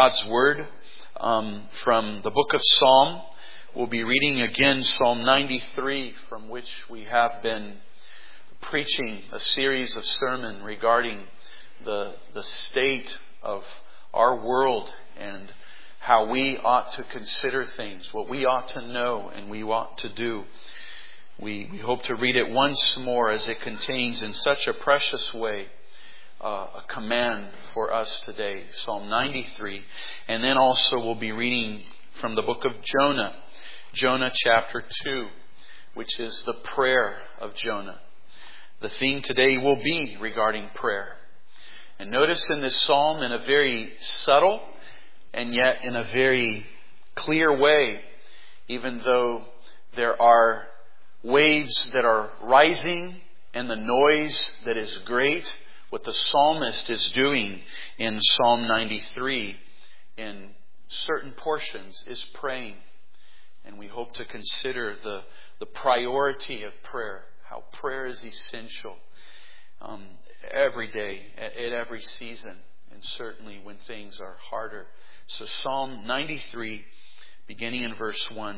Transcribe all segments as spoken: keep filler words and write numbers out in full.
God's Word um, from the book of Psalm. We'll be reading again Psalm ninety-three, from which we have been preaching a series of sermons regarding the, the state of our world and how we ought to consider things, what we ought to know and we ought to do. We, we hope to read it once more, as it contains in such a precious way uh, a command for us today. Psalm ninety-three. And then also we'll be reading from the book of Jonah. Jonah chapter two, which is the prayer of Jonah. The theme today will be regarding prayer. And notice in this psalm, in a very subtle and yet in a very clear way, even though there are waves that are rising and the noise that is great, what the psalmist is doing in Psalm ninety-three in certain portions is praying. And we hope to consider the, the priority of prayer, how prayer is essential um, every day, at, at every season, and certainly when things are harder. So Psalm ninety-three, beginning in verse one.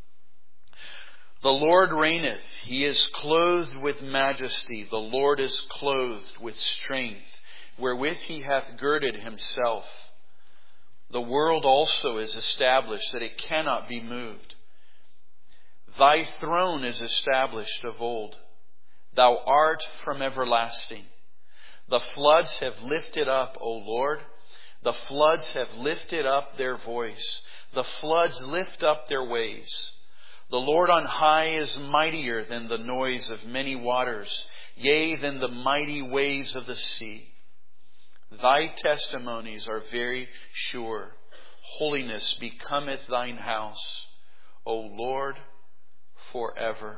The Lord reigneth, He is clothed with majesty. The Lord is clothed with strength, wherewith He hath girded Himself. The world also is established, that it cannot be moved. Thy throne is established of old. Thou art from everlasting. The floods have lifted up, O Lord. The floods have lifted up their voice. The floods lift up their waves. The Lord on high is mightier than the noise of many waters, yea, than the mighty waves of the sea. Thy testimonies are very sure. Holiness becometh thine house, O Lord, forever.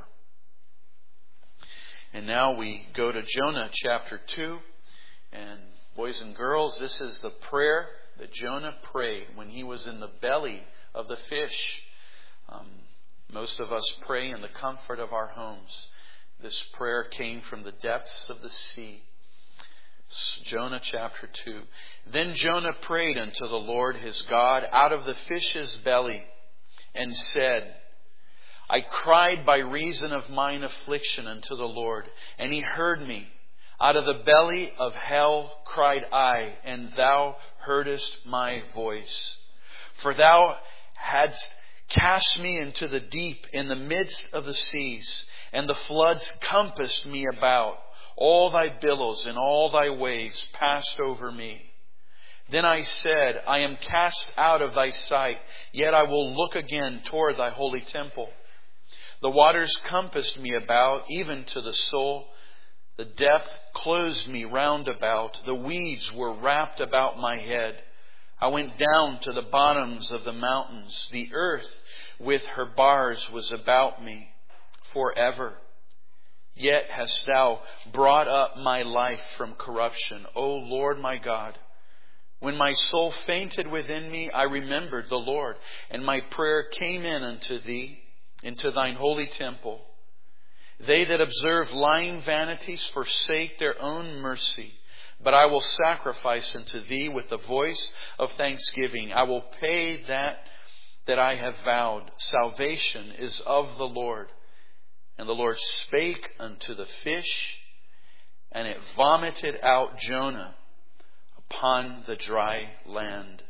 And now we go to Jonah chapter two. And boys and girls, this is the prayer that Jonah prayed when he was in the belly of the fish. Um, most of us pray in the comfort of our homes. This prayer came from the depths of the sea. Jonah chapter two. Then Jonah prayed unto the Lord his God out of the fish's belly, and said, I cried by reason of mine affliction unto the Lord, and He heard me. Out of the belly of hell cried I, and Thou heardest my voice. For Thou hadst cast me into the deep, in the midst of the seas, and the floods compassed me about. All Thy billows and all Thy waves passed over me. Then I said, I am cast out of Thy sight, yet I will look again toward Thy holy temple. The waters compassed me about, even to the soul. The depth closed me round about. The weeds were wrapped about my head. I went down to the bottoms of the mountains. The earth with her bars was about me forever. Yet hast Thou brought up my life from corruption, O Lord my God. When my soul fainted within me, I remembered the Lord, and my prayer came in unto Thee, into Thine holy temple. They that observe lying vanities forsake their own mercy. But I will sacrifice unto Thee with the voice of thanksgiving. I will pay that that I have vowed. Salvation is of the Lord. And the Lord spake unto the fish, and it vomited out Jonah upon the dry land.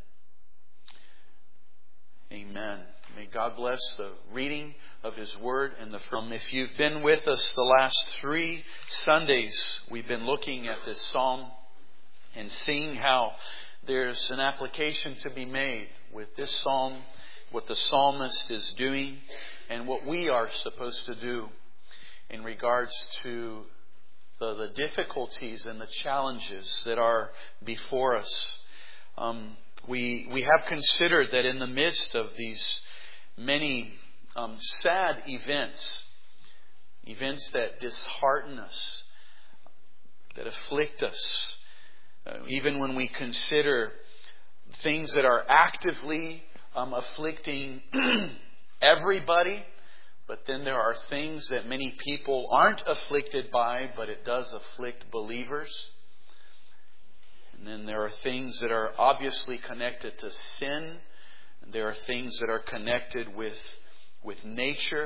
Amen. May God bless the reading of His Word and the from. If you've been with us the last three Sundays, we've been looking at this psalm and seeing how there's an application to be made with this psalm, what the psalmist is doing, and what we are supposed to do in regards to the, the difficulties and the challenges that are before us. Um, we we have considered that in the midst of these many um, sad events, events that dishearten us, that afflict us, uh, even when we consider things that are actively um, afflicting everybody, but then there are things that many people aren't afflicted by, but it does afflict believers. And then there are things that are obviously connected to sin. And there are things that are connected with, with nature.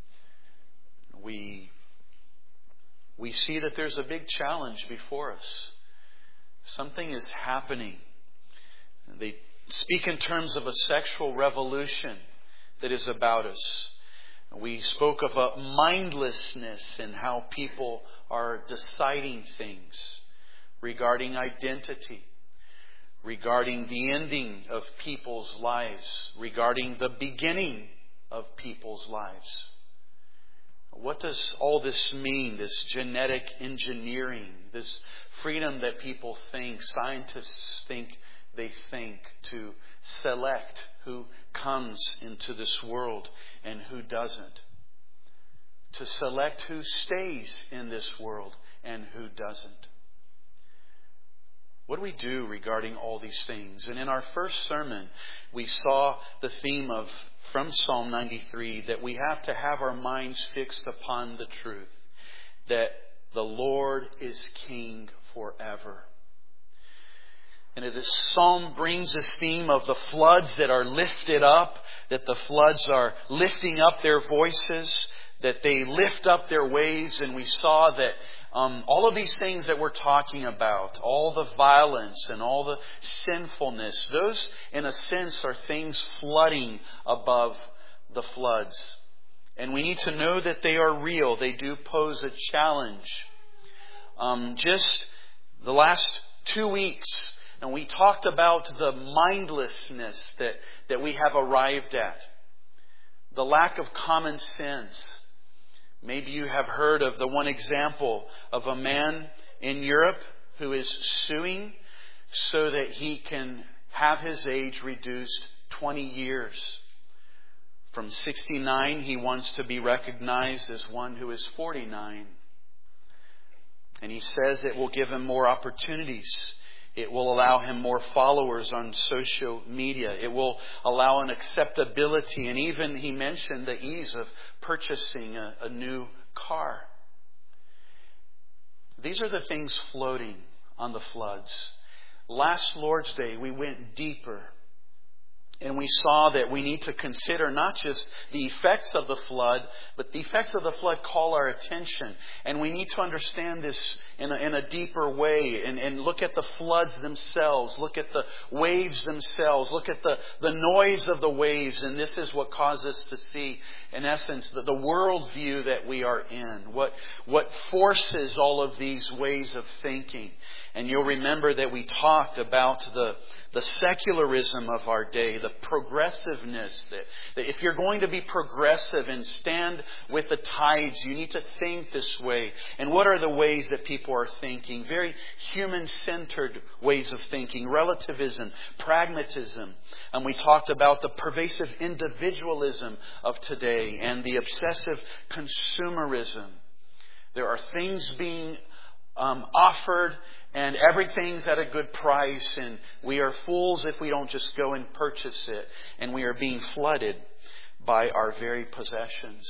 We, we see that there's a big challenge before us. Something is happening. They speak in terms of a sexual revolution that is about us. We spoke of a mindlessness in how people are deciding things regarding identity, regarding the ending of people's lives, regarding the beginning of people's lives. What does all this mean, this genetic engineering, this freedom that people think, scientists think they think, to select who comes into this world and who doesn't, to select who stays in this world and who doesn't? What do we do regarding all these things? And in our first sermon, we saw the theme of, from Psalm ninety-three, that we have to have our minds fixed upon the truth, that the Lord is King forever. And this psalm brings this theme of the floods that are lifted up, that the floods are lifting up their voices, that they lift up their waves. And we saw that um, all of these things that we're talking about, all the violence and all the sinfulness, those in a sense are things flooding above the floods. And we need to know that they are real. They do pose a challenge. Um, just the last two weeks, and we talked about the mindlessness that, that we have arrived at. The lack of common sense. Maybe you have heard of the one example of a man in Europe who is suing so that he can have his age reduced twenty years. From sixty-nine, he wants to be recognized as one who is forty-nine. And he says it will give him more opportunities. It will allow him more followers on social media. It will allow an acceptability. And even he mentioned the ease of purchasing a, a new car. These are the things floating on the floods. Last Lord's Day, we went deeper. And we saw that we need to consider not just the effects of the flood, but the effects of the flood call our attention. And we need to understand this in a, in a deeper way and, and look at the floods themselves, look at the waves themselves, look at the, the noise of the waves. And this is what causes us to see, in essence, the, the worldview that we are in, what, what forces all of these ways of thinking. And you'll remember that we talked about the The secularism of our day, the progressiveness. That, that if you're going to be progressive and stand with the tides, you need to think this way. And what are the ways that people are thinking? Very human-centered ways of thinking. Relativism, pragmatism. And we talked about the pervasive individualism of today and the obsessive consumerism. There are things being um, offered, and everything's at a good price, and we are fools if we don't just go and purchase it. And we are being flooded by our very possessions.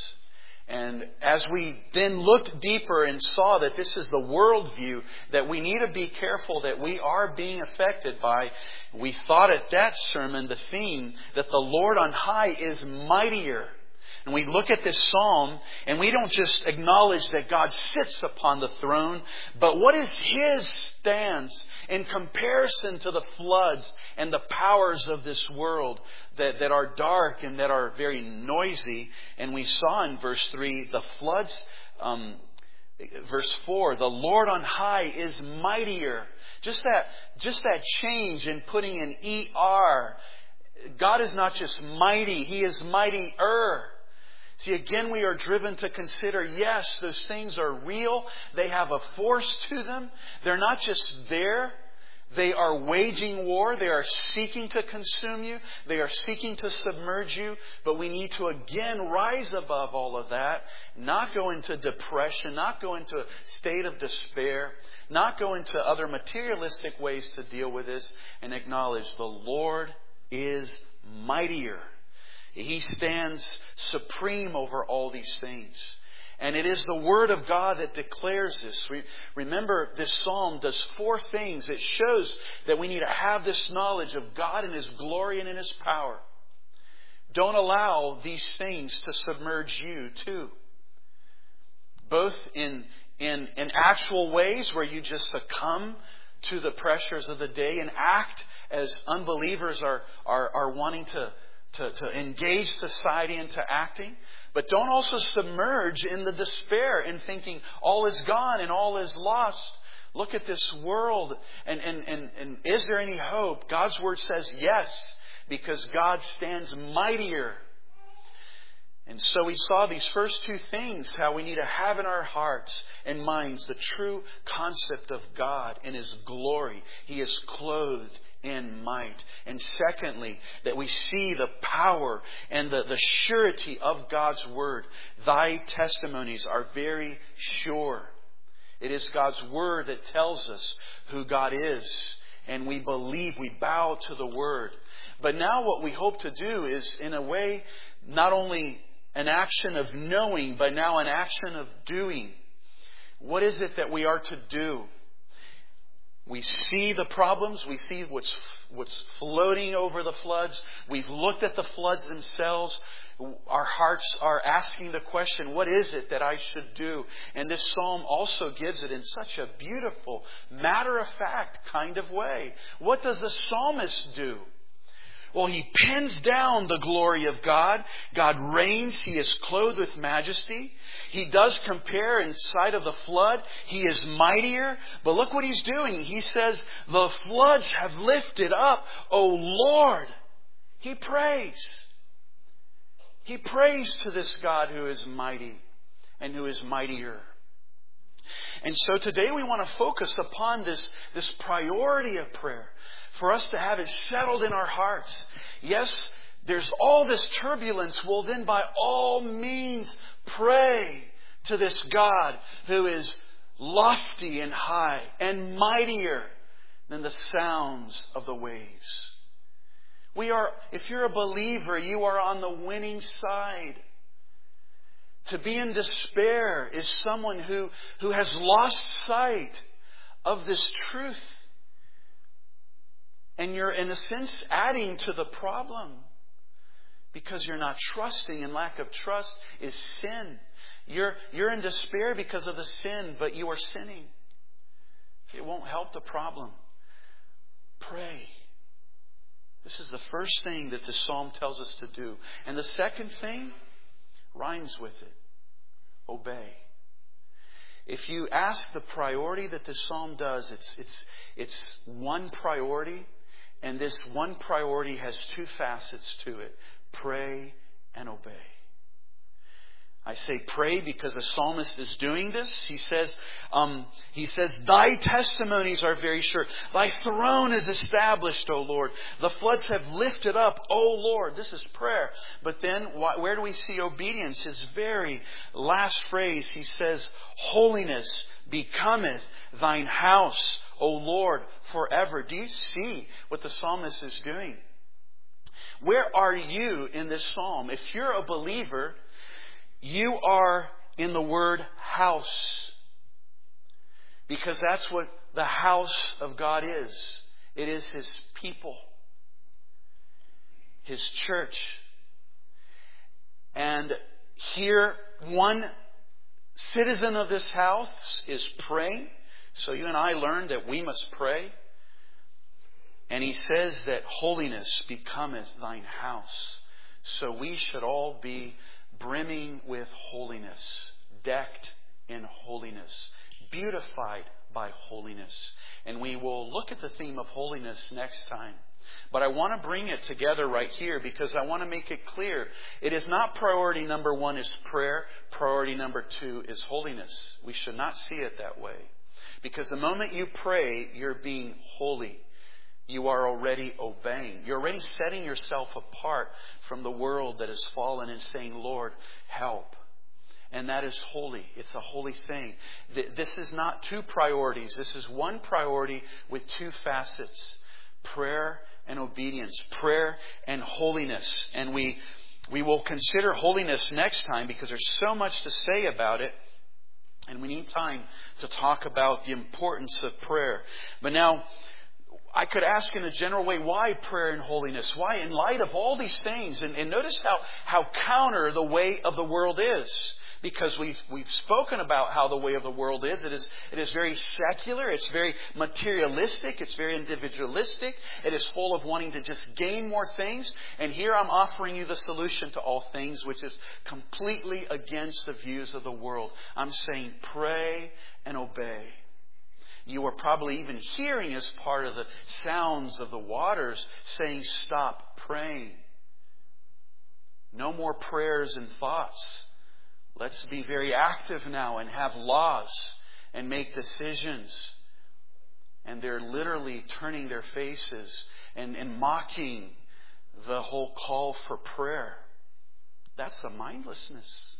And as we then looked deeper and saw that this is the worldview that we need to be careful that we are being affected by, we thought at that sermon, the theme, that the Lord on high is mightier. And we look at this psalm and we don't just acknowledge that God sits upon the throne, but what is His stance in comparison to the floods and the powers of this world that, that are dark and that are very noisy. And we saw in verse three, the floods, um, verse four, the Lord on high is mightier. Just that, just that change in putting an E R. God is not just mighty, He is mightier. See, again, we are driven to consider, yes, those things are real. They have a force to them. They're not just there. They are waging war. They are seeking to consume you. They are seeking to submerge you. But we need to again rise above all of that. Not go into depression. Not go into a state of despair. Not go into other materialistic ways to deal with this. And acknowledge the Lord is mightier. He stands supreme over all these things. And it is the Word of God that declares this. Remember, this psalm does four things. It shows that we need to have this knowledge of God and His glory and in His power. Don't allow these things to submerge you too. Both in, in, in actual ways where you just succumb to the pressures of the day and act as unbelievers are, are, are wanting to, to, to engage society into acting. But don't also submerge in the despair in thinking all is gone and all is lost. Look at this world and, and, and, and is there any hope? God's Word says yes, because God stands mightier. And so we saw these first two things, how we need to have in our hearts and minds the true concept of God and His glory. He is clothed in might. And secondly, that we see the power and the, the surety of God's Word. Thy testimonies are very sure. It is God's Word that tells us who God is. And we believe, we bow to the Word. But now what we hope to do is, in a way, not only an action of knowing, but now an action of doing. What is it that we are to do? We see the problems. We see what's what's floating over the floods. We've looked at the floods themselves. Our hearts are asking the question, what is it that I should do? And this psalm also gives it in such a beautiful, matter-of-fact kind of way. What does the psalmist do? Well, he pins down the glory of God. God reigns. He is clothed with majesty. He does compare in sight of the flood. He is mightier. But look what he's doing. He says, the floods have lifted up, O Lord. He prays. He prays to this God who is mighty and who is mightier. And so today we want to focus upon this, this priority of prayer. For us to have it settled in our hearts. Yes, there's all this turbulence. Well, then by all means, pray to this God who is lofty and high and mightier than the sounds of the waves. We are, if you're a believer, you are on the winning side. To be in despair is someone who, who has lost sight of this truth. And you're, in a sense, adding to the problem. Because you're not trusting, and lack of trust is sin. You're, you're in despair because of the sin, but you are sinning. It won't help the problem. Pray. This is the first thing that the psalm tells us to do. And the second thing rhymes with it. Obey. If you ask the priority that this psalm does, it's, it's, it's one priority. And this one priority has two facets to it. Pray and obey. I say pray because the psalmist is doing this. He says, um, he says, Thy testimonies are very sure. Thy throne is established, O Lord. The floods have lifted up, O Lord. This is prayer. But then where do we see obedience? His very last phrase, he says, Holiness becometh thine house, O Lord, forever. Do you see what the psalmist is doing? Where are you in this psalm? If you're a believer, you are in the word house. Because that's what the house of God is. It is His people. His church. And here, one citizen of this house is praying. So you and I learned that we must pray. And he says that holiness becometh thine house. So we should all be brimming with holiness, decked in holiness, beautified by holiness. And we will look at the theme of holiness next time. But I want to bring it together right here because I want to make it clear. It is not priority number one is prayer. Priority number two is holiness. We should not see it that way. Because the moment you pray, you're being holy. You are already obeying. You're already setting yourself apart from the world that has fallen and saying, Lord, help. And that is holy. It's a holy thing. This is not two priorities. This is one priority with two facets. Prayer and obedience. Prayer and holiness. And we We will consider holiness next time because there's so much to say about it. And we need time to talk about the importance of prayer. But now, I could ask in a general way, why prayer and holiness? Why, in light of all these things? And, and notice how, how counter the way of the world is. Because we've, we've spoken about how the way of the world is. It is, it is very secular. It's very materialistic. It's very individualistic. It is full of wanting to just gain more things. And here I'm offering you the solution to all things, which is completely against the views of the world. I'm saying pray and obey. You are probably even hearing as part of the sounds of the waters saying, stop praying. No more prayers and thoughts. Let's be very active now and have laws and make decisions. And they're literally turning their faces and, and mocking the whole call for prayer. That's a mindlessness.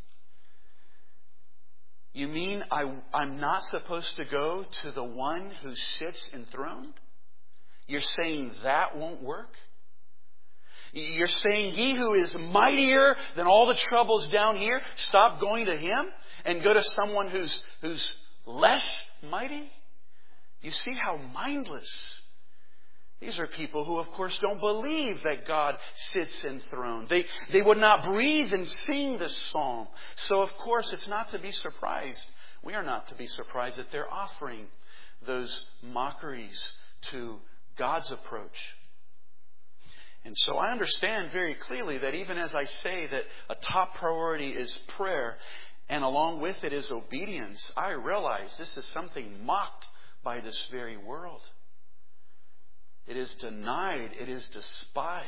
You mean I, I'm not supposed to go to the one who sits enthroned? You're saying that won't work? You're saying he who is mightier than all the troubles down here, stop going to him and go to someone who's, who's less mighty? You see how mindless. These are people who, of course, don't believe that God sits enthroned. They, they would not breathe and sing this psalm. So, of course, it's not to be surprised. We are not to be surprised that they're offering those mockeries to God's approach. And so I understand very clearly that even as I say that a top priority is prayer, and along with it is obedience, I realize this is something mocked by this very world. It is denied. It is despised.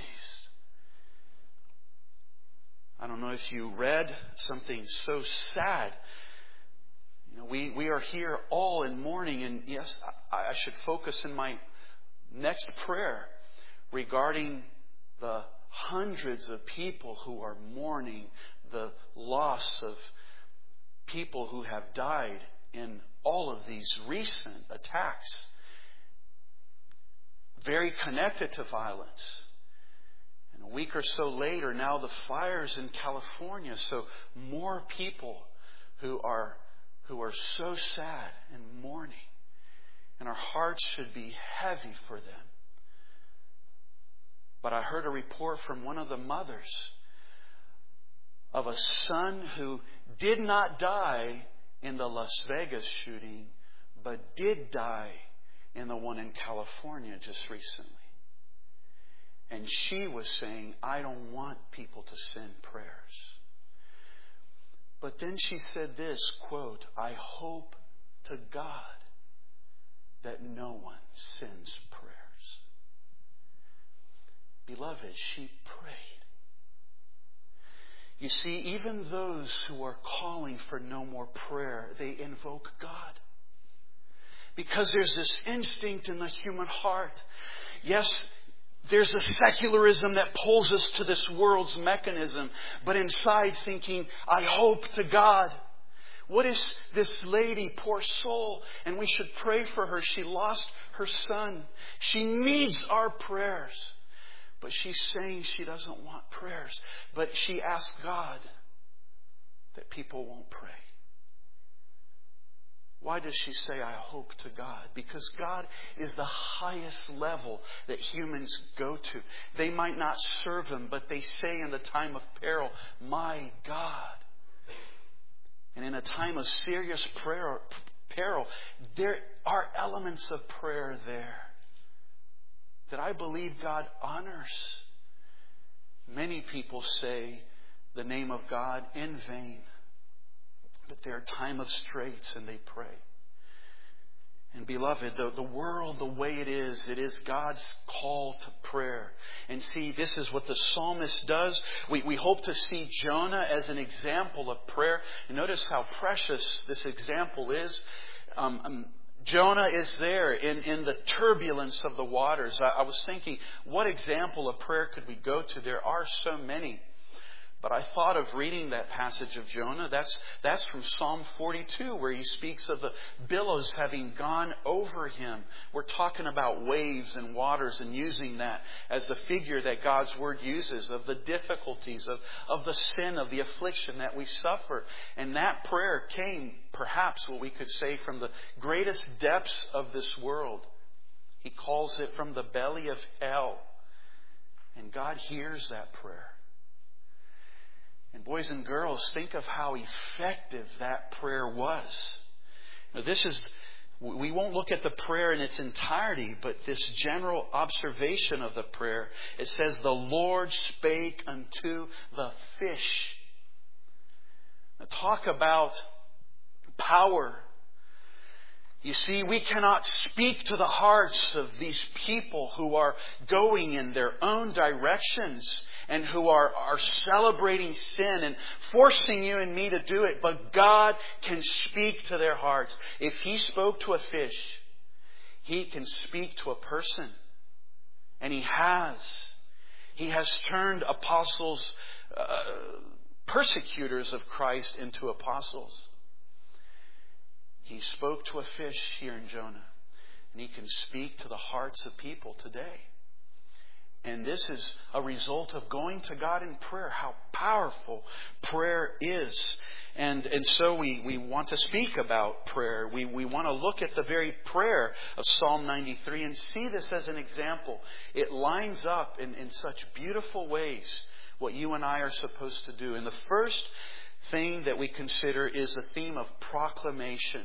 I don't know if you read something so sad. You know, we, we are here all in mourning, and yes, I, I should focus in my next prayer regarding the hundreds of people who are mourning the loss of people who have died in all of these recent attacks. Very connected to violence. And a week or so later, now the fires in California. So more people who are who are so sad and mourning. And our hearts should be heavy for them. But I heard a report from one of the mothers of a son who did not die in the Las Vegas shooting, but did die in the one in California just recently. And she was saying, I don't want people to send prayers. But then she said this, quote, I hope to God that no one sends prayers. Beloved, she prayed. You see, even those who are calling for no more prayer, they invoke God. Because there's this instinct in the human heart. Yes, there's a secularism that pulls us to this world's mechanism. But inside thinking, I hope to God. What is this lady, poor soul? And we should pray for her. She lost her son. She needs our prayers. But she's saying she doesn't want prayers. But she asks God that people won't pray. Why does she say, I hope to God? Because God is the highest level that humans go to. They might not serve Him, but they say in the time of peril, my God. And in a time of serious prayer, peril, there are elements of prayer there that I believe God honors. Many people say the name of God in vain. But there are time of straits and they pray. And beloved, the, the world, the way it is, it is God's call to prayer. And see, this is what the psalmist does. We, we hope to see Jonah as an example of prayer. And notice how precious this example is. Um, um, Jonah is there in, in the turbulence of the waters. I, I was thinking, what example of prayer could we go to? There are so many. But I thought of reading that passage of Jonah. That's, that's from Psalm forty-two, where he speaks of the billows having gone over him. We're talking about waves and waters and using that as the figure that God's Word uses of the difficulties, of, of the sin, of the affliction that we suffer. And that prayer came, perhaps what we could say, from the greatest depths of this world. He calls it from the belly of hell. And God hears that prayer. And boys and girls, think of how effective that prayer was. Now, this is, we won't look at the prayer in its entirety, but this general observation of the prayer, it says, the Lord spake unto the fish. Now, talk about power. You see, we cannot speak to the hearts of these people who are going in their own directions and who are, are celebrating sin and forcing you and me to do it. But God can speak to their hearts. If He spoke to a fish, He can speak to a person. And He has. He has turned apostles, uh, persecutors of Christ into apostles. He spoke to a fish here in Jonah. And He can speak to the hearts of people today. And this is a result of going to God in prayer. How powerful prayer is. And, and so we, we want to speak about prayer. We, we want to look at the very prayer of Psalm ninety-three and see this as an example. It lines up in, in such beautiful ways what you and I are supposed to do. And the first thing that we consider is the theme of proclamation.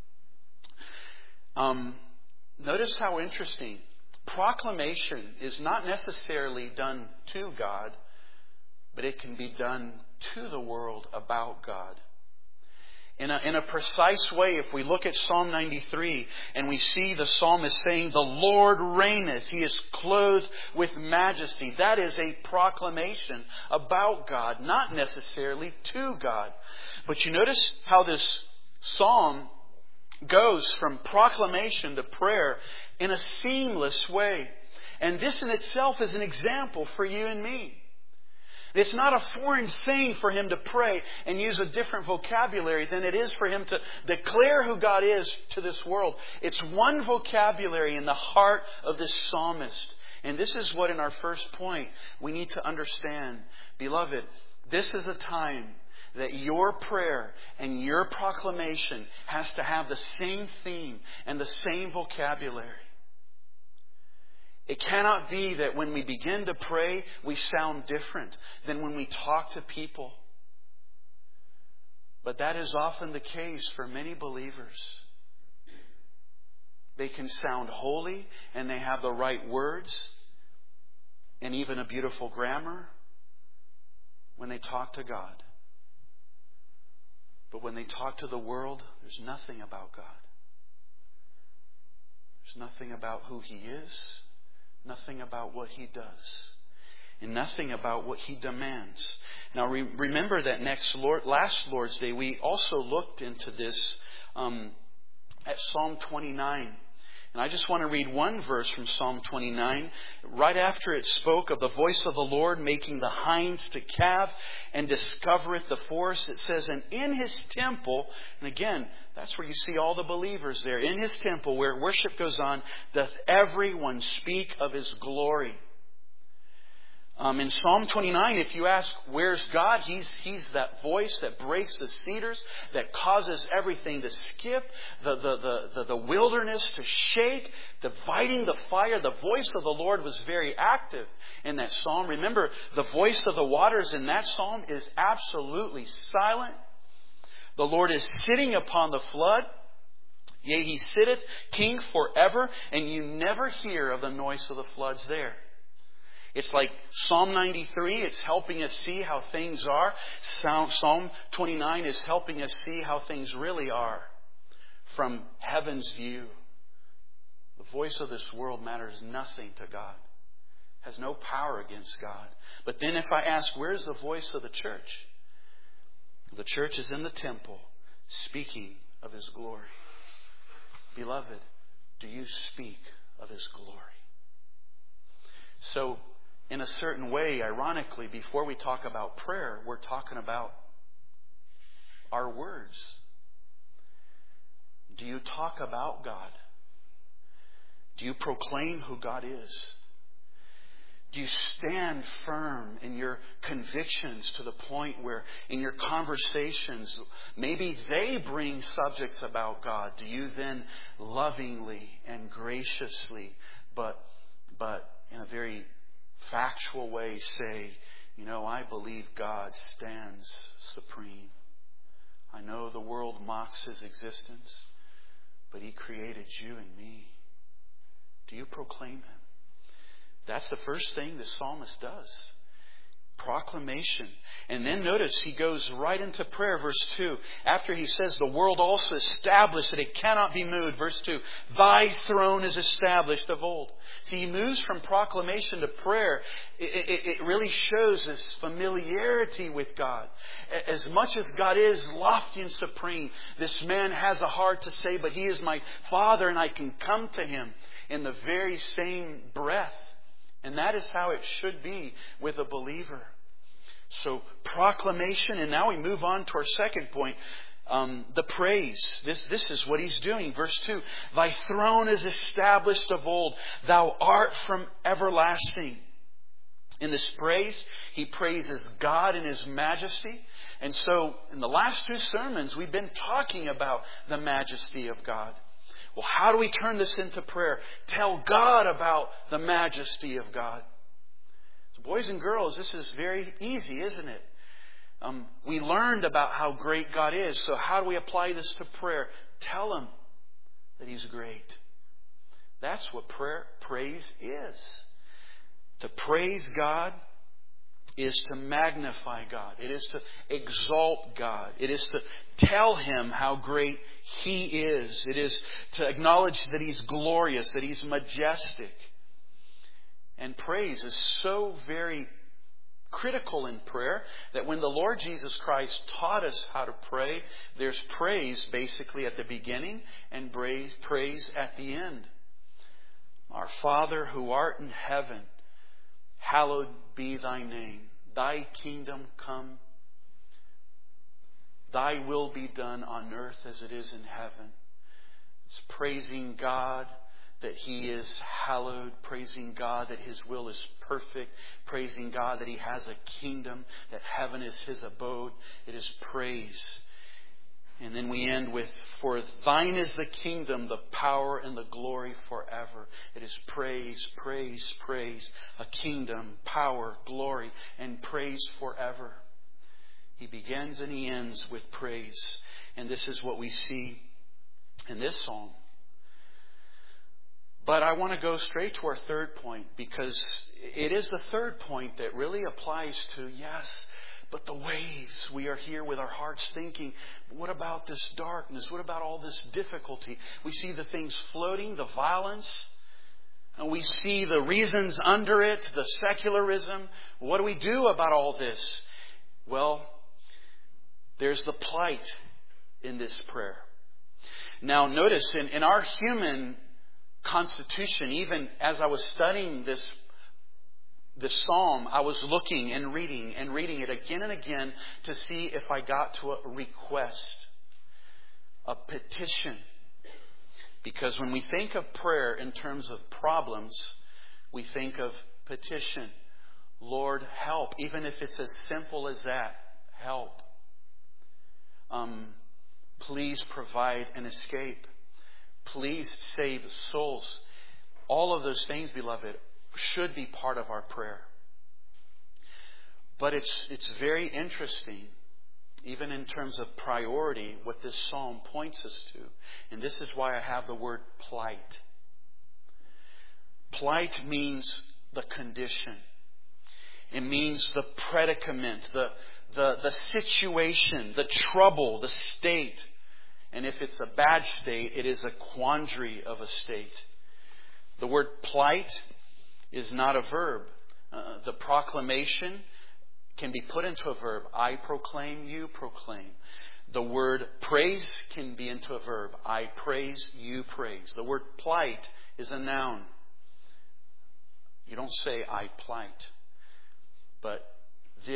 Um, notice how interesting. Proclamation is not necessarily done to God, but it can be done to the world about God. In a, in a precise way, if we look at Psalm ninety-three and we see the psalmist saying, the Lord reigneth, He is clothed with majesty. That is a proclamation about God, not necessarily to God. But you notice how this psalm goes from proclamation to prayer in a seamless way. And this in itself is an example for you and me. It's not a foreign thing for him to pray and use a different vocabulary than it is for him to declare who God is to this world. It's one vocabulary in the heart of this psalmist. And this is what in our first point we need to understand. Beloved, this is a time that your prayer and your proclamation has to have the same theme and the same vocabulary. It cannot be that when we begin to pray, we sound different than when we talk to people. But that is often the case for many believers. They can sound holy and they have the right words and even a beautiful grammar when they talk to God. But when they talk to the world, there's nothing about God. There's nothing about who He is. Nothing about what He does. And nothing about what He demands. Now re- remember that next Lord, last Lord's Day, we also looked into this um, at Psalm twenty-nine. And I just want to read one verse from Psalm twenty-nine. Right after it spoke of the voice of the Lord making the hinds to calve and discovereth the forest. It says, and in His temple, and again, that's where you see all the believers there. In His temple, where worship goes on, doth everyone speak of His glory. Um, in Psalm twenty-nine, if you ask, where's God? He's, he's that voice that breaks the cedars, that causes everything to skip, the, the, the, the, the wilderness to shake, dividing the fire. The voice of the Lord was very active in that psalm. Remember, the voice of the waters in that psalm is absolutely silent. The Lord is sitting upon the flood. Yea, He sitteth king forever, and you never hear of the noise of the floods there. It's like Psalm ninety-three, it's helping us see how things are. Psalm twenty-nine is helping us see how things really are from heaven's view. The voice of this world matters nothing to God. Has no power against God. But then if I ask, where's the voice of the church? The church is in the temple speaking of His glory. Beloved, do you speak of His glory? So, in a certain way, ironically, before we talk about prayer, we're talking about our words. Do you talk about God? Do you proclaim who God is? Do you stand firm in your convictions to the point where in your conversations, maybe they bring subjects about God? Do you then lovingly and graciously, but, but in a very factual way say, you know, I believe God stands supreme. I know the world mocks His existence, but He created you and me. Do you proclaim Him? That's the first thing the psalmist does. Proclamation. And then notice he goes right into prayer, verse two. After he says, the world also established that it cannot be moved. Verse two, Thy throne is established of old. See, he moves from proclamation to prayer. It, it, it really shows his familiarity with God. As much as God is lofty and supreme, this man has a heart to say, but He is my Father and I can come to Him in the very same breath. And that is how it should be with a believer. So proclamation, and now we move on to our second point, um, the praise. This, this is what he's doing. Verse two, Thy throne is established of old. Thou art from everlasting. In this praise, he praises God in His majesty. And so in the last two sermons, we've been talking about the majesty of God. Well, how do we turn this into prayer? Tell God about the majesty of God. So boys and girls, this is very easy, isn't it? Um, we learned about how great God is. So how do we apply this to prayer? Tell Him that He's great. That's what prayer, praise is. To praise God is to magnify God. It is to exalt God. It is to tell Him how great He is. It is to acknowledge that He's glorious, that He's majestic. And praise is so very critical in prayer that when the Lord Jesus Christ taught us how to pray, there's praise basically at the beginning and praise, praise at the end. Our Father who art in heaven, hallowed be Thy name. Thy kingdom come. Thy will be done on earth as it is in heaven. It's praising God that He is hallowed. Praising God that His will is perfect. Praising God that He has a kingdom, that heaven is His abode. It is praise. And then we end with, For Thine is the kingdom, the power and the glory forever. It is praise, praise, praise. A kingdom, power, glory, and praise forever. He begins and He ends with praise. And this is what we see in this psalm. But I want to go straight to our third point, because it is the third point that really applies to, yes, but the waves. We are here with our hearts thinking, what about this darkness? What about all this difficulty? We see the things floating, the violence, and we see the reasons under it, the secularism. What do we do about all this? Well, there's the plight in this prayer. Now notice, in, in our human constitution, even as I was studying this This psalm, I was looking and reading and reading it again and again to see if I got to a request, a petition. Because when we think of prayer in terms of problems, we think of petition. Lord, help. Even if it's as simple as that, help. Um, please provide an escape. Please save souls. All of those things, beloved, should be part of our prayer. But it's it's very interesting, even in terms of priority, what this psalm points us to. And this is why I have the word plight. Plight means the condition. It means the predicament, the, the, the situation, the trouble, the state. And if it's a bad state, it is a quandary of a state. The word plight is not a verb. Uh, the proclamation can be put into a verb. I proclaim, you proclaim. The word praise can be into a verb. I praise, you praise. The word plight is a noun. You don't say I plight.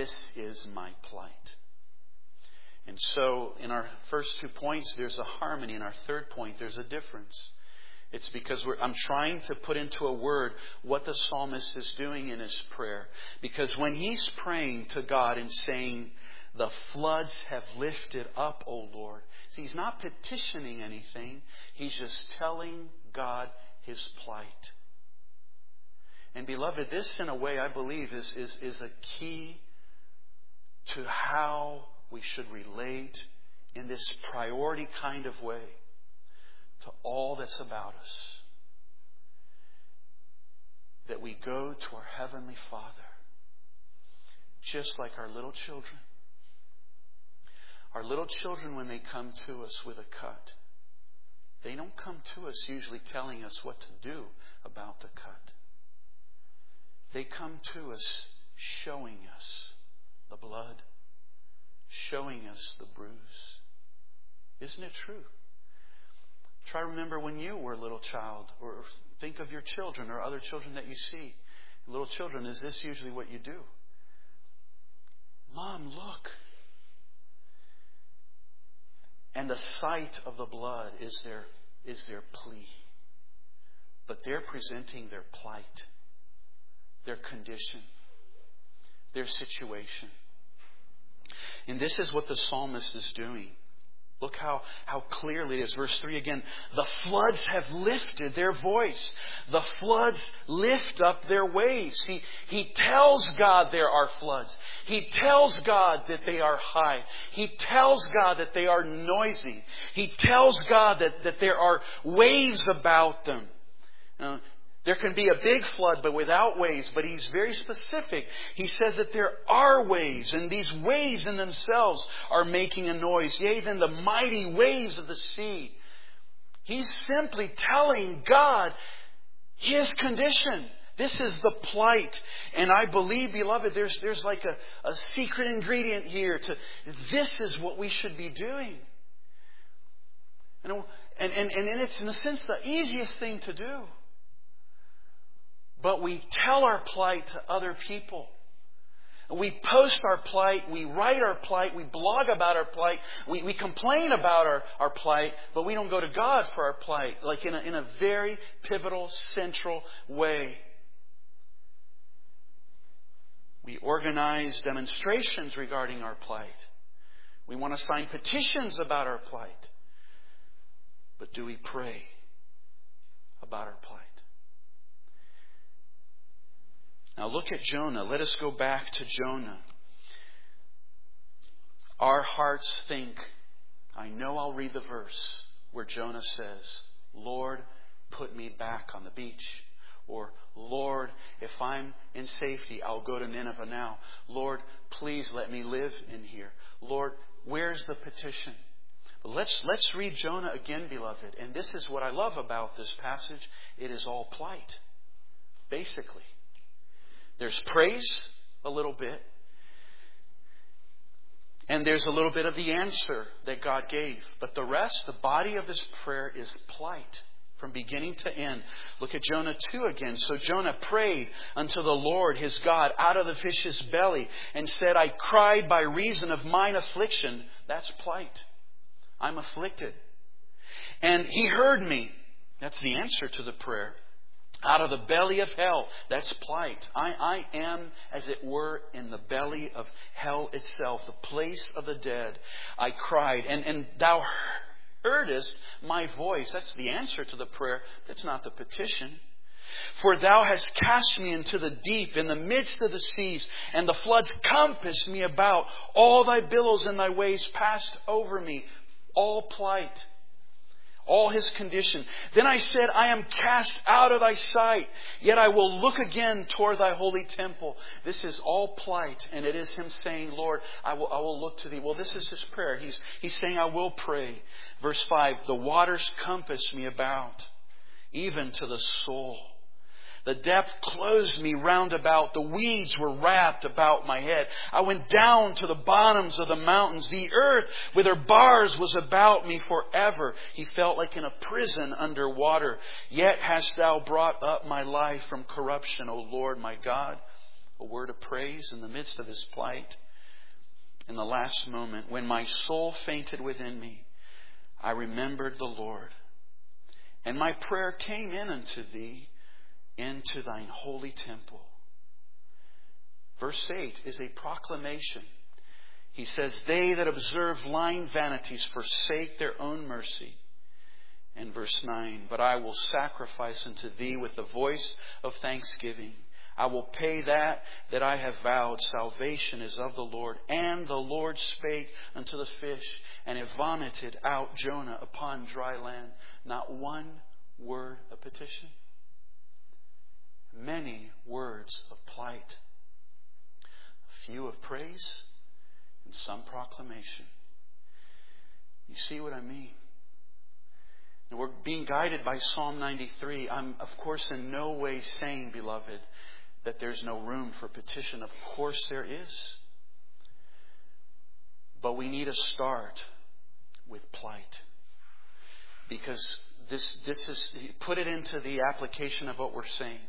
this is my plight. And so in our first two points, there's a harmony. In our third point, there's a difference. It's because we're, I'm trying to put into a word what the psalmist is doing in his prayer. Because when he's praying to God and saying, the floods have lifted up, O Lord. See, he's not petitioning anything. He's just telling God his plight. And beloved, this in a way I believe is, is, is a key to how we should relate in this priority kind of way to all that's about us. That we go to our Heavenly Father just like our little children. Our little children, when they come to us with a cut, they don't come to us usually telling us what to do about the cut. They come to us showing us the blood, showing us the bruise. Isn't it true? Try to remember when you were a little child, or think of your children or other children that you see. Little children, is this usually what you do? Mom, look. And the sight of the blood is their, is their plea. But they're presenting their plight, their condition, their situation. And this is what the psalmist is doing. Look how, how clearly it is. Verse three again. The floods have lifted their voice. The floods lift up their waves. He, he tells God there are floods. He tells God that they are high. He tells God that they are noisy. He tells God that, that there are waves about them. Now, there can be a big flood, but without waves. But he's very specific. He says that there are waves, and these waves in themselves are making a noise. Yea, even the mighty waves of the sea. He's simply telling God his condition. This is the plight. And I believe, beloved, there's, there's like a, a secret ingredient here to this is what we should be doing. You know, and, and, and it's, in a sense, the easiest thing to do. But we tell our plight to other people. We post our plight. We write our plight. We blog about our plight. We, we complain about our, our plight. But we don't go to God for our plight. Like in a, in a very pivotal, central way. We organize demonstrations regarding our plight. We want to sign petitions about our plight. But do we pray about our plight? Now look at Jonah. Let us go back to Jonah. Our hearts think, I know I'll read the verse where Jonah says, Lord, put me back on the beach. Or, Lord, if I'm in safety, I'll go to Nineveh now. Lord, please let me live in here. Lord, where's the petition? But let's, let's read Jonah again, beloved. And this is what I love about this passage. It is all plight, basically. There's praise, a little bit. And there's a little bit of the answer that God gave. But the rest, the body of his prayer is plight from beginning to end. Look at Jonah two again. So Jonah prayed unto the Lord his God out of the fish's belly and said, I cried by reason of mine affliction. That's plight. I'm afflicted. And he heard me. That's the answer to the prayer. Out of the belly of hell. That's plight. I, I am, as it were, in the belly of hell itself, the place of the dead. I cried, and, and thou heardest my voice. That's the answer to the prayer. That's not the petition. For thou hast cast me into the deep, in the midst of the seas, and the floods compassed me about. All thy billows and thy waves passed over me. All plight. All his condition. Then I said, I am cast out of thy sight, yet I will look again toward thy holy temple. This is all plight, and it is him saying, Lord, I will, I will look to thee. Well, this is his prayer. He's, he's saying, I will pray. Verse five, the waters compass me about, even to the soul. The depth closed me round about. The weeds were wrapped about my head. I went down to the bottoms of the mountains. The earth with her bars was about me forever. He felt like in a prison under water. Yet hast thou brought up my life from corruption, O Lord my God. a word of praise in the midst of his plight. In the last moment, when my soul fainted within me, I remembered the Lord. And my prayer came in unto thee, into thine holy temple. Verse eight is a proclamation. He says, they that observe lying vanities forsake their own mercy. And verse nine, but I will sacrifice unto thee with the voice of thanksgiving. I will pay that that I have vowed. Salvation is of the Lord. And the Lord spake unto the fish, and it vomited out Jonah upon dry land. Not one word of petition. Many words of plight. A few of praise and some proclamation. You see what I mean? And we're being guided by Psalm ninety-three. I'm, of course, in no way saying, beloved, that there's no room for petition. Of course there is. But we need to start with plight. Because this, this is, put it into the application of what we're saying.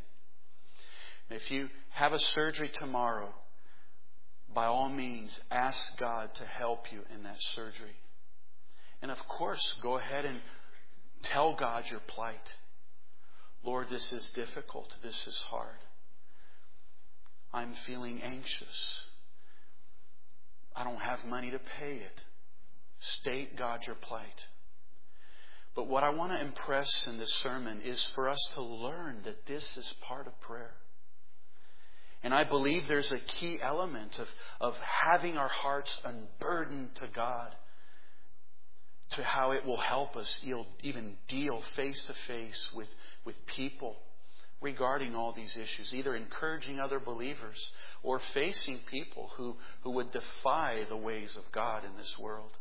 If you have a surgery tomorrow, by all means, ask God to help you in that surgery. And of course, go ahead and tell God your plight. Lord, this is difficult. This is hard. I'm feeling anxious. I don't have money to pay it. State, God, your plight. But what I want to impress in this sermon is for us to learn that this is part of prayer. And I believe there's a key element of, of having our hearts unburdened to God, to how it will help us even deal face to face with, with people regarding all these issues, either encouraging other believers or facing people who, who would defy the ways of God in this world.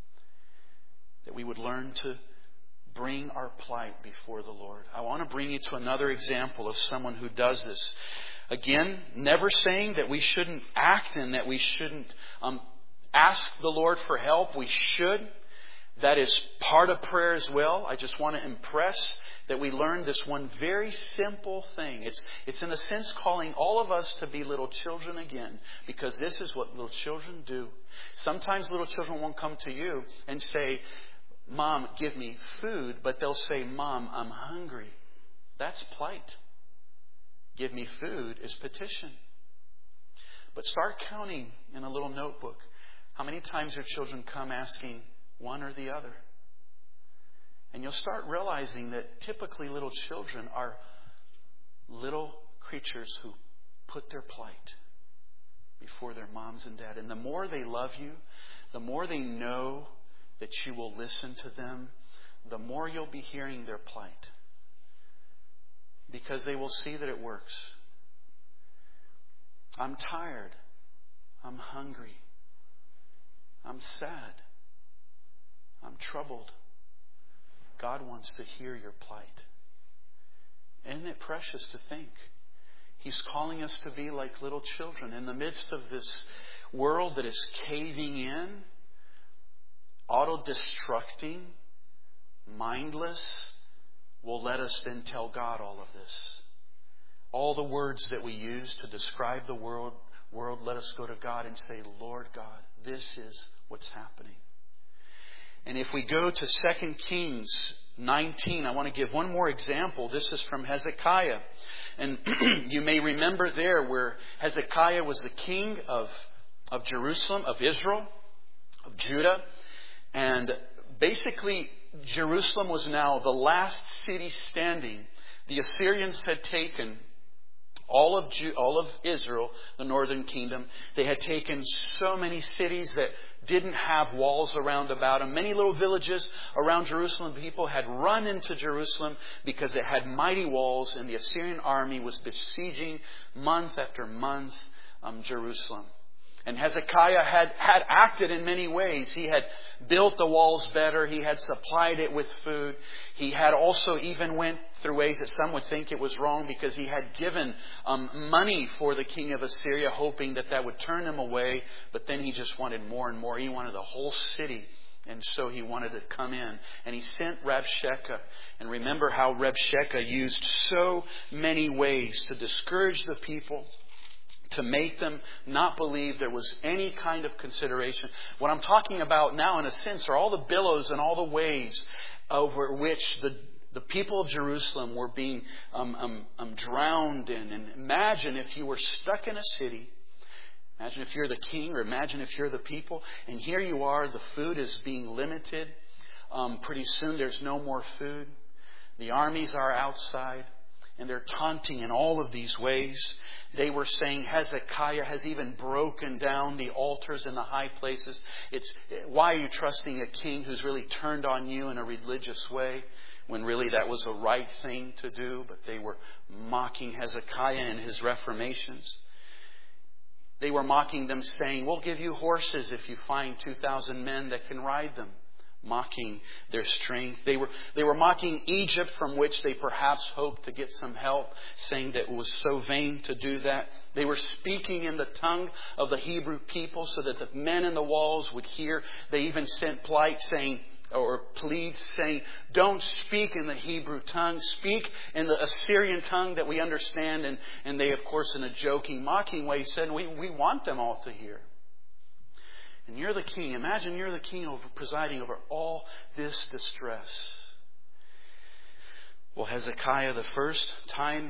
That we would learn to bring our plight before the Lord. I want to bring you to another example of someone who does this. Again, never saying that we shouldn't act and that we shouldn't um, ask the Lord for help. We should. That is part of prayer as well. I just want to impress that we learn this one very simple thing. It's, it's in a sense calling all of us to be little children again, because this is what little children do. Sometimes little children won't come to you and say, Mom, give me food, but they'll say, Mom, I'm hungry. That's plight. Give me food is petition. But start counting in a little notebook how many times your children come asking one or the other. And you'll start realizing that typically little children are little creatures who put their plight before their moms and dad. And the more they love you, the more they know that you will listen to them, the more you'll be hearing their plight. Because they will see that it works. I'm tired. I'm hungry. I'm sad. I'm troubled. God wants to hear your plight. Isn't it precious to think? He's calling us to be like little children in the midst of this world that is caving in, auto-destructing, mindless. Will let us then tell God all of this. All the words that we use to describe the world, world, let us go to God and say, Lord God, this is what's happening. And if we go to Second Kings nineteen, I want to give one more example. This is from Hezekiah. And you may remember there where Hezekiah was the king of, of Jerusalem, of Israel, of Judah. And basically, Jerusalem was now the last city standing. The Assyrians had taken all of Ju- all of Israel, the northern kingdom. They had taken so many cities that didn't have walls around about them. Many little villages around Jerusalem. People had run into Jerusalem because it had mighty walls, and the Assyrian army was besieging month after month um, Jerusalem. And Hezekiah had, had acted in many ways. He had built the walls better. He had supplied it with food. He had also even went through ways that some would think it was wrong, because he had given um, money for the king of Assyria, hoping that that would turn him away. But then he just wanted more and more. He wanted the whole city. And so he wanted to come in. And he sent Rabshakeh. And remember how Rabshakeh used so many ways to discourage the people, to make them not believe there was any kind of consideration. What I'm talking about now, in a sense, are all the billows and all the waves over which the the people of Jerusalem were being um, um, um, drowned in. And imagine if you were stuck in a city. Imagine if you're the king, or imagine if you're the people. And here you are, the food is being limited. Um, pretty soon there's no more food. The armies are outside. And they're taunting in all of these ways. They were saying Hezekiah has even broken down the altars in the high places. It's why are you trusting a king who's really turned on you in a religious way, when really that was the right thing to do? But they were mocking Hezekiah and his reformations. They were mocking them, saying, we'll give you horses if you find two thousand men that can ride them. Mocking their strength. They were they were mocking Egypt, from which they perhaps hoped to get some help, saying that it was so vain to do that. They were speaking in the tongue of the Hebrew people so that the men in the walls would hear. They even sent plight saying, or pleads saying, don't speak in the Hebrew tongue. Speak in the Assyrian tongue that we understand. And, and they, of course, in a joking, mocking way said, we, we want them all to hear. And you're the king. Imagine you're the king over presiding over all this distress. Well, Hezekiah, the first time,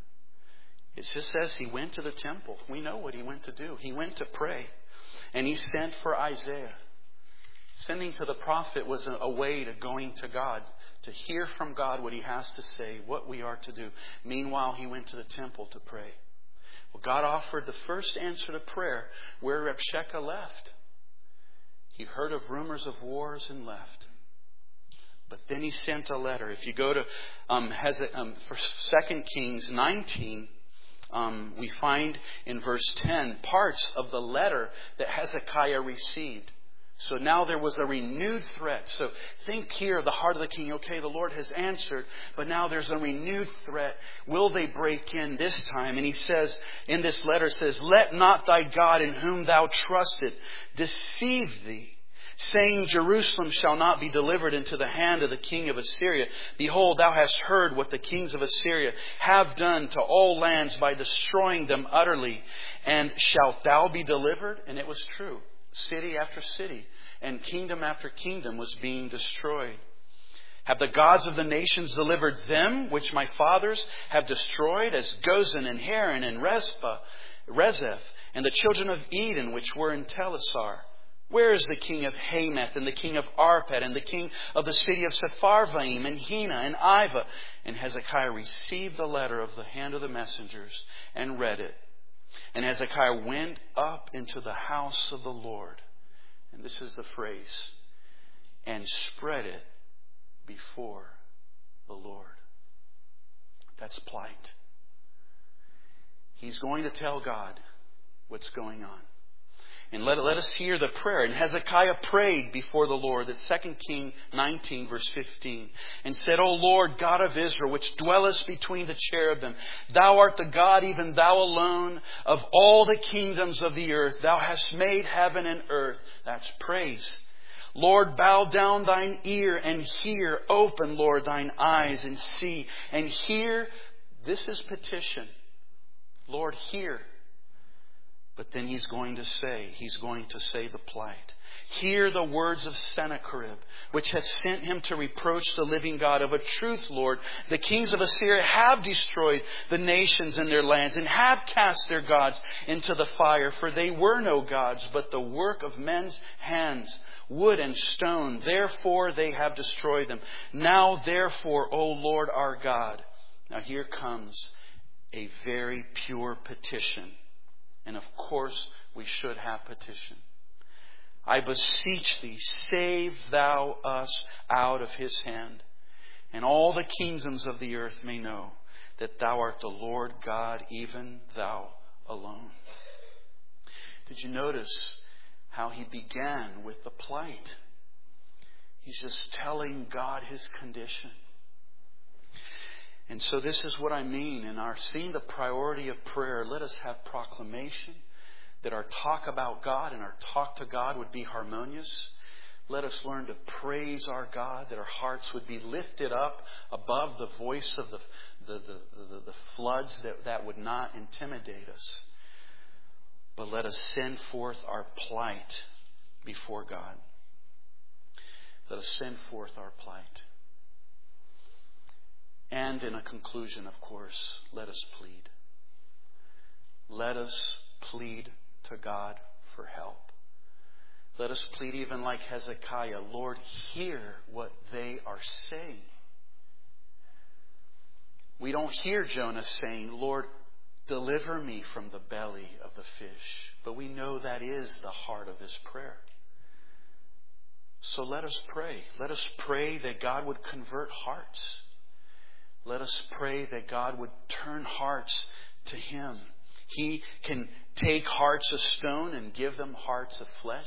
it just says he went to the temple. We know what he went to do. He went to pray. And he sent for Isaiah. Sending to the prophet was a, a way to going to God, to hear from God what He has to say, what we are to do. Meanwhile, he went to the temple to pray. Well, God offered the first answer to prayer where Rabshakeh left. He heard of rumors of wars and left. But then he sent a letter. If you go to um, Heze- um, for Second Kings nineteen, um, we find in verse ten parts of the letter that Hezekiah received. So now there was a renewed threat. So think here of the heart of the king. Okay, the Lord has answered, but now there's a renewed threat. Will they break in this time? And he says, in this letter says, let not thy God in whom thou trusted deceive thee, saying, Jerusalem shall not be delivered into the hand of the king of Assyria. Behold, thou hast heard what the kings of Assyria have done to all lands by destroying them utterly. And shalt thou be delivered? And it was true. City after city and kingdom after kingdom was being destroyed. Have the gods of the nations delivered them, which my fathers have destroyed, as Gozan and Haran and Rezpah, Rezeph, and the children of Eden, which were in Telassar? Where is the king of Hamath, and the king of Arpad, and the king of the city of Sepharvaim, and Hena, and Iva? And Hezekiah received the letter of the hand of the messengers, and read it. And Hezekiah went up into the house of the Lord. And this is the phrase. And spread it before the Lord. That's plight. He's going to tell God what's going on. And let, let us hear the prayer. And Hezekiah prayed before the Lord. That's Second Kings nineteen, verse fifteen. And said, O Lord, God of Israel, which dwellest between the cherubim, Thou art the God, even Thou alone, of all the kingdoms of the earth. Thou hast made heaven and earth. That's praise. Lord, bow down thine ear and hear. Open, Lord, thine eyes and see. And hear. This is petition. Lord, hear. But then he's going to say, he's going to say the plight. Hear the words of Sennacherib, which hath sent him to reproach the living God. Of a truth, Lord, the kings of Assyria have destroyed the nations and their lands, and have cast their gods into the fire. For they were no gods, but the work of men's hands, wood and stone. Therefore they have destroyed them. Now therefore, O Lord our God. Now here comes a very pure petition. And of course, we should have petition. I beseech thee, save thou us out of his hand, and all the kingdoms of the earth may know that thou art the Lord God, even thou alone. Did you notice how he began with the plight? He's just telling God his condition. And so this is what I mean. In our seeing the priority of prayer, let us have proclamation that our talk about God and our talk to God would be harmonious. Let us learn to praise our God, that our hearts would be lifted up above the voice of the, the, the, the, the floods that, that would not intimidate us. but let us send forth our plight before God. Let us send forth our plight. And in a conclusion, of course, let us plead. Let us plead to God for help. Let us plead even like Hezekiah, Lord, hear what they are saying. We don't hear Jonah saying, Lord, deliver me from the belly of the fish. But we know that is the heart of his prayer. So let us pray. Let us pray that God would convert hearts. Let us pray that God would turn hearts to Him. He can take hearts of stone and give them hearts of flesh.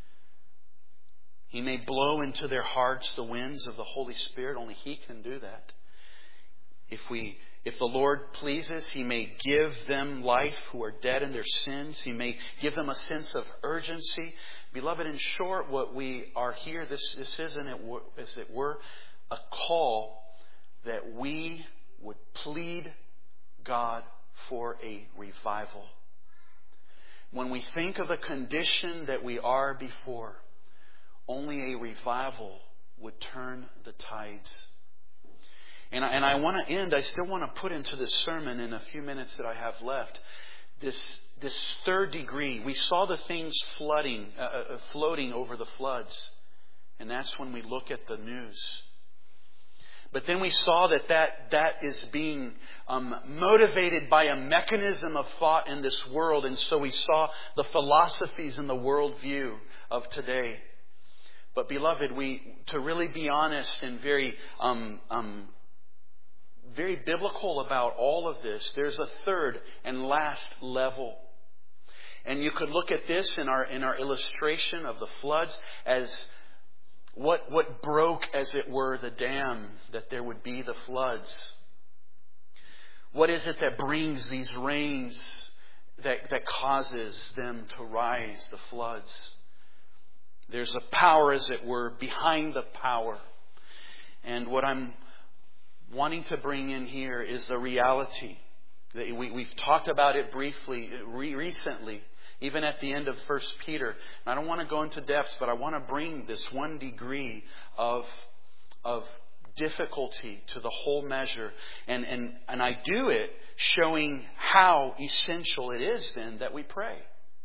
He may blow into their hearts the winds of the Holy Spirit. Only He can do that. If we, if the Lord pleases, He may give them life who are dead in their sins. He may give them a sense of urgency. Beloved, in short, what we are here, this, this isn't, it, as it were, a call that we would plead God for a revival. When we think of the condition that we are before, only a revival would turn the tides. And I, and I want to end, I still want to put into this sermon in a few minutes that I have left, this, this third degree. We saw the things flooding, uh, uh, floating over the floods. And that's when we look at the news. But then we saw that that, that is being um, motivated by a mechanism of thought in this world. And so we saw the philosophies and the worldview of today. But beloved, we to really be honest and very um, um, very biblical about all of this, there's a third and last level. And you could look at this in our in our illustration of the floods as What what broke, as it were, the dam, that there would be the floods. What is it that brings these rains that, that causes them to rise, the floods? There's a power, as it were, behind the power. And what I'm wanting to bring in here is the reality. We, we've talked about it briefly re- recently. Even at the end of First Peter. And I don't want to go into depths, but I want to bring this one degree of, of difficulty to the whole measure. And, and, and I do it showing how essential it is then that we pray.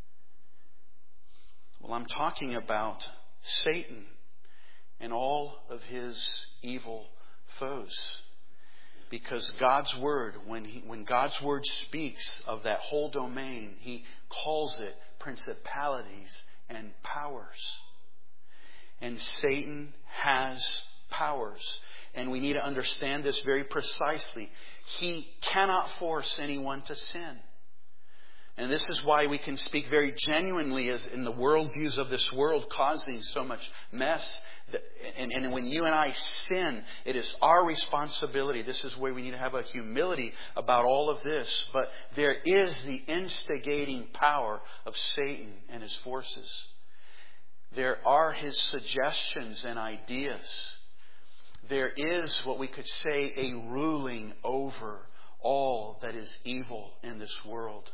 Well, I'm talking about Satan and all of his evil foes. Because God's Word, when he, when God's Word speaks of that whole domain, He calls it principalities and powers. And Satan has powers. And we need to understand this very precisely. He cannot force anyone to sin. And this is why we can speak very genuinely as in the worldviews of this world causing so much mess. And, and when you and I sin, it is our responsibility. This is where we need to have a humility about all of this. But there is the instigating power of Satan and his forces. There are his suggestions and ideas. There is what we could say a ruling over all that is evil in this world.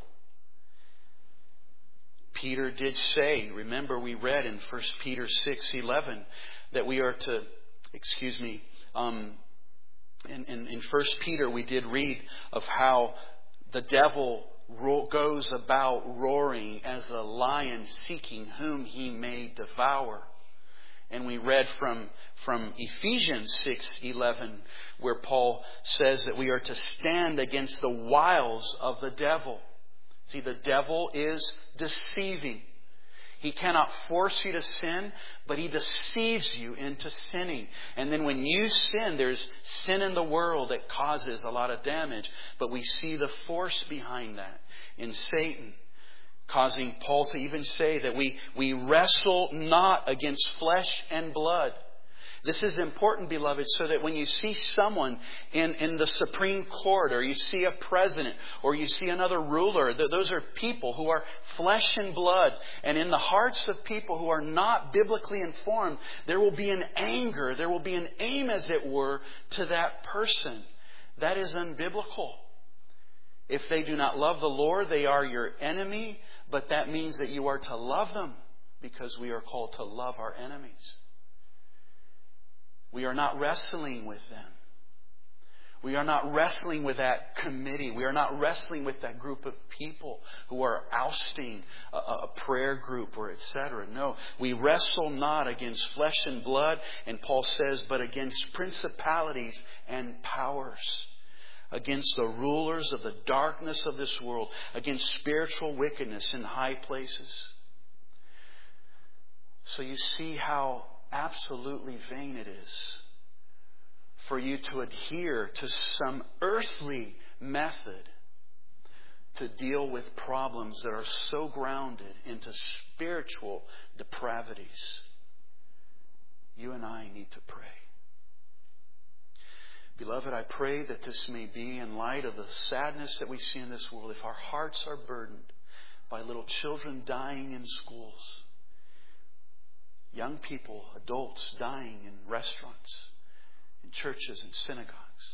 Peter did say, remember we read in First Peter six eleven that we are to, excuse me, um, in, in, in First Peter we did read of how the devil ro- goes about roaring as a lion seeking whom he may devour. And we read from, from Ephesians six eleven where Paul says that we are to stand against the wiles of the devil. See, the devil is deceiving. He cannot force you to sin, but he deceives you into sinning. And then when you sin, there's sin in the world that causes a lot of damage. But we see the force behind that in Satan, causing Paul to even say that we, we wrestle not against flesh and blood. This is important, beloved, so that when you see someone in, in the Supreme Court, or you see a president, or you see another ruler, th- those are people who are flesh and blood. And in the hearts of people who are not biblically informed, there will be an anger, there will be an aim, as it were, to that person. That is unbiblical. If they do not love the Lord, they are your enemy. But that means that you are to love them, because we are called to love our enemies. We are not wrestling with them. We are not wrestling with that committee. We are not wrestling with that group of people who are ousting a, a prayer group or et cetera. No, we wrestle not against flesh and blood, and Paul says, but against principalities and powers, against the rulers of the darkness of this world, against spiritual wickedness in high places. So you see how absolutely vain it is for you to adhere to some earthly method to deal with problems that are so grounded into spiritual depravities. You and I need to pray. Beloved, I pray that this may be in light of the sadness that we see in this world. If our hearts are burdened by little children dying in schools, young people, adults dying in restaurants, in churches and synagogues,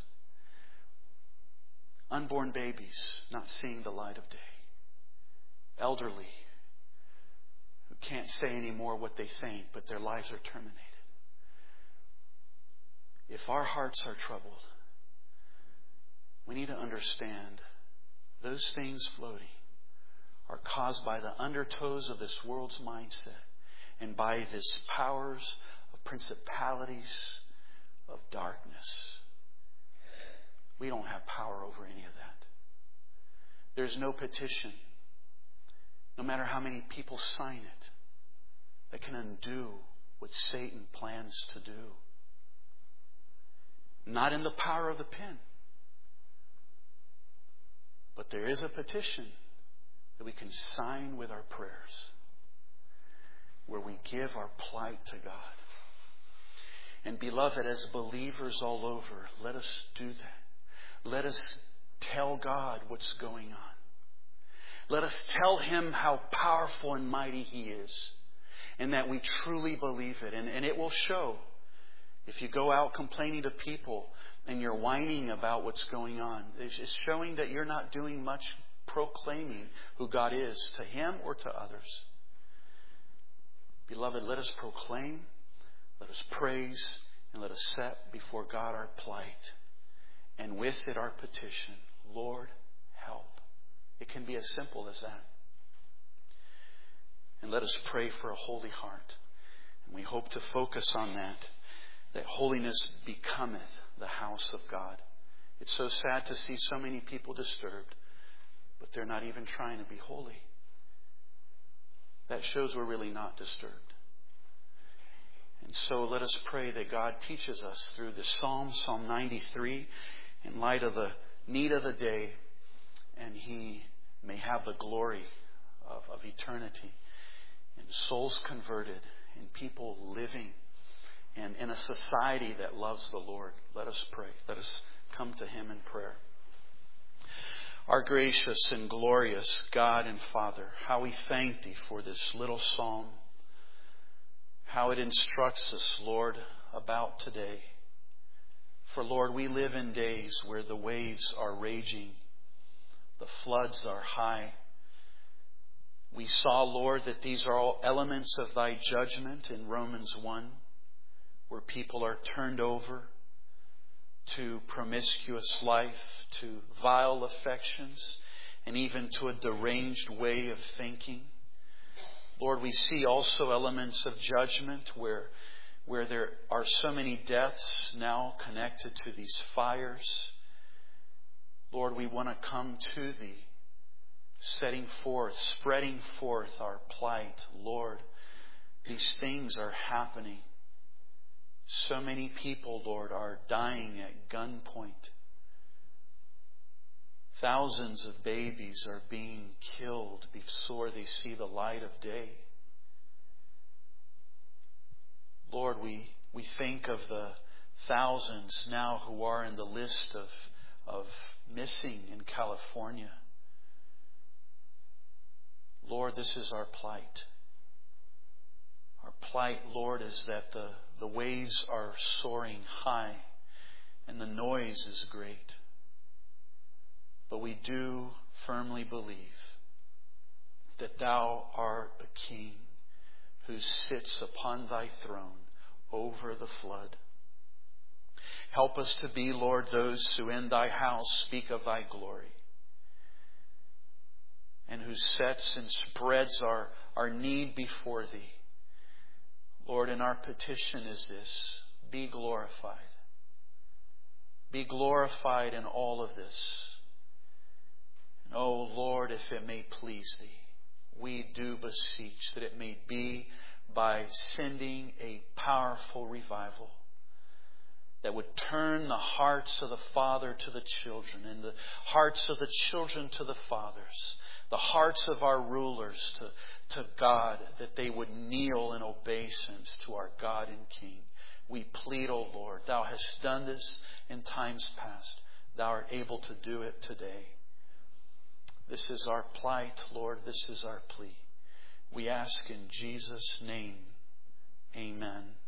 unborn babies not seeing the light of day, elderly who can't say anymore what they think, but their lives are terminated. If our hearts are troubled, we need to understand those things floating are caused by the undertows of this world's mindset and by these powers of principalities of darkness. We don't have power over any of that. There's no petition, no matter how many people sign it, that can undo what Satan plans to do. Not in the power of the pen. But there is a petition that we can sign with our prayers, where we give our plight to God. And beloved, as believers all over, let us do that. Let us tell God what's going on. Let us tell Him how powerful and mighty He is, and that we truly believe it. And, and it will show. If you go out complaining to people and you're whining about what's going on, it's showing that you're not doing much proclaiming who God is to Him or to others. Beloved, let us proclaim, let us praise, and let us set before God our plight. And with it our petition, Lord, help. It can be as simple as that. And let us pray for a holy heart. And we hope to focus on that. That holiness becometh the house of God. It's so sad to see so many people disturbed, but they're not even trying to be holy. That shows we're really not disturbed. And so let us pray that God teaches us through the Psalm, Psalm ninety-three, in light of the need of the day, and He may have the glory of, of eternity, and souls converted, and people living and in a society that loves the Lord. Let us pray. Let us come to Him in prayer. Our gracious and glorious God and Father, how we thank Thee for this little psalm. How it instructs us, Lord, about today. For, Lord, we live in days where the waves are raging. The floods are high. We saw, Lord, that these are all elements of Thy judgment in Romans one. Where people are turned over to promiscuous life, to vile affections, and even to a deranged way of thinking. Lord, we see also elements of judgment where, where there are so many deaths now connected to these fires. Lord, we want to come to Thee, setting forth, spreading forth our plight. Lord, these things are happening. So many people, Lord, are dying at gunpoint. Thousands of babies are being killed before they see the light of day. Lord, we, we think of the thousands now who are in the list of, of missing in California. Lord, this is our plight. Our plight, Lord, is that the, the waves are soaring high and the noise is great. But we do firmly believe that Thou art a King who sits upon Thy throne over the flood. Help us to be, Lord, those who in Thy house speak of Thy glory, and who sets and spreads our, our need before Thee. Lord, and our petition is this: be glorified. Be glorified in all of this. And oh Lord, if it may please Thee, we do beseech that it may be by sending a powerful revival that would turn the hearts of the father to the children, and the hearts of the children to the fathers, the hearts of our rulers to, to God, that they would kneel in obeisance to our God and King. We plead, O Lord, Thou hast done this in times past. Thou art able to do it today. This is our plight, Lord. This is our plea. We ask in Jesus' name. Amen.